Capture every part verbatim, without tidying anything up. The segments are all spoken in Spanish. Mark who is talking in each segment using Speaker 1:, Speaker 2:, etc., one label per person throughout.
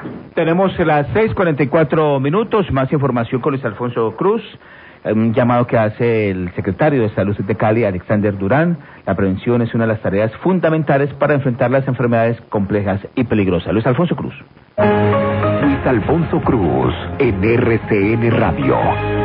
Speaker 1: Tenemos las seis cuarenta y cuatro minutos, más información con Luis Alfonso Cruz, un llamado que hace el secretario de Salud de Cali, Alexander Durán. La prevención es una de las tareas fundamentales para enfrentar las enfermedades complejas y peligrosas. Luis Alfonso Cruz.
Speaker 2: Luis Alfonso Cruz, en R C N Radio.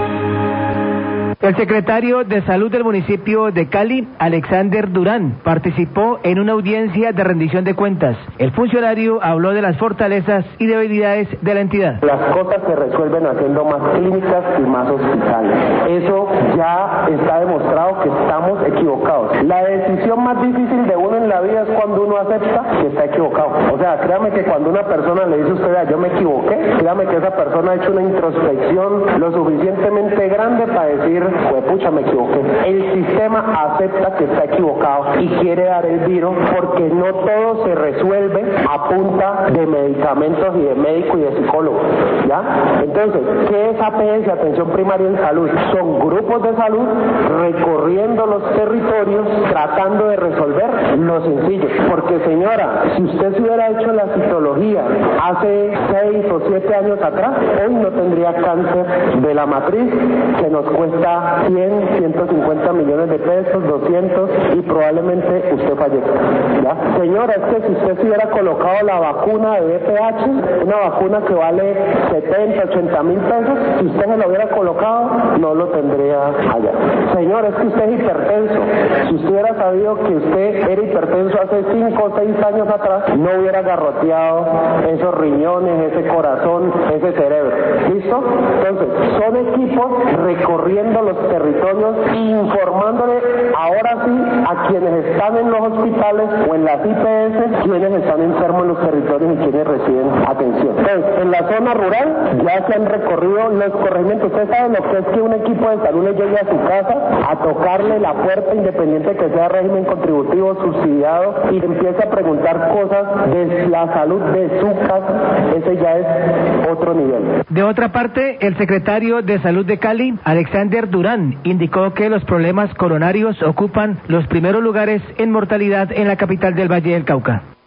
Speaker 3: El secretario de Salud del municipio de Cali, Alexander Durán, participó en una audiencia de rendición de cuentas. El funcionario habló de las fortalezas y debilidades de la entidad.
Speaker 4: Las cosas se resuelven haciendo más clínicas y más hospitales. Eso ya está demostrado que estamos equivocados. La decisión más difícil de uno en la vida es cuando uno acepta que está equivocado. O sea, créame que cuando una persona le dice a usted, yo me equivoqué, créame que esa persona ha hecho una introspección lo suficientemente grande para decir, pues pucha, me equivoqué. El sistema acepta que está equivocado y quiere dar el viro porque no todo se resuelve a punta de medicamentos y de médico y de psicólogo, ¿ya? Entonces, ¿qué es A P S, Atención Primaria en Salud? Son grupos de salud recorriendo los territorios tratando de resolver lo sencillo. Porque señora, si usted se hubiera hecho la citología hace seis o siete años atrás, hoy no tendría cáncer de la matriz que nos cuesta cien, ciento cincuenta millones de pesos, doscientos, y probablemente usted fallezca, ¿ya? Señora, es que si usted se hubiera colocado la vacuna de V I H, una vacuna que vale setenta, ochenta mil pesos, si usted se lo hubiera colocado, no lo tendría allá. Señora, es que usted es hipertenso. Si usted hubiera sabido que usted era hipertenso hace cinco o seis años atrás, no hubiera garroteado esos riñones, ese corazón, ese cerebro. ¿Listo? Entonces, son equipos recorriendo los territorios informándole ahora sí a quienes están en los hospitales o en las I P S, quienes están enfermos en los territorios y quienes reciben atención. Entonces, en la zona rural ya se han recorrido los corregimientos. Usted sabe lo que es que un equipo de salud le llegue a su casa a tocarle la puerta, independiente que sea régimen contributivo subsidiado, y empiece a preguntar cosas de la salud de su casa. Ese ya es otro nivel.
Speaker 3: De otra parte, el secretario de Salud de Cali, Alexander Durán, indicó que los problemas coronarios ocupan los primeros lugares en mortalidad en la capital del Valle del Cauca.